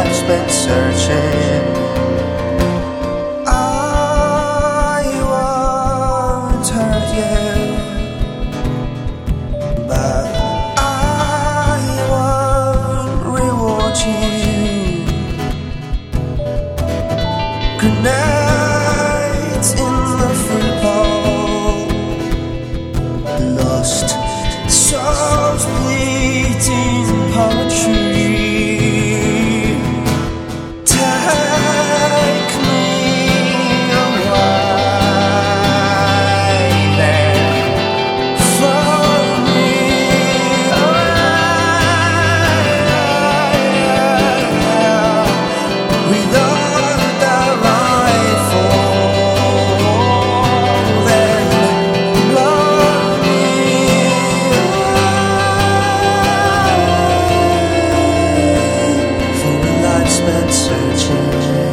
life spent searching. I won't hurt you, but I won't reward you. Grenades in the fruit bowl, lost souls bleeding poetry. Take me away there, throw me away without a rifle. Then blow me away for a life spent searching.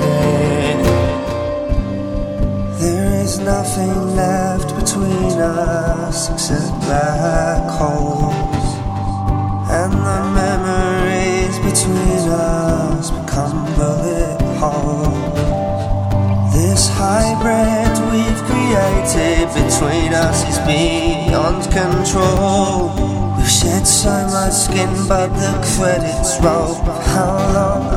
There is nothing left between us except black holes, and the memories between us become bullet holes. This hybrid we've created between us is beyond control. We've shed so much skin, but the credits roll. How long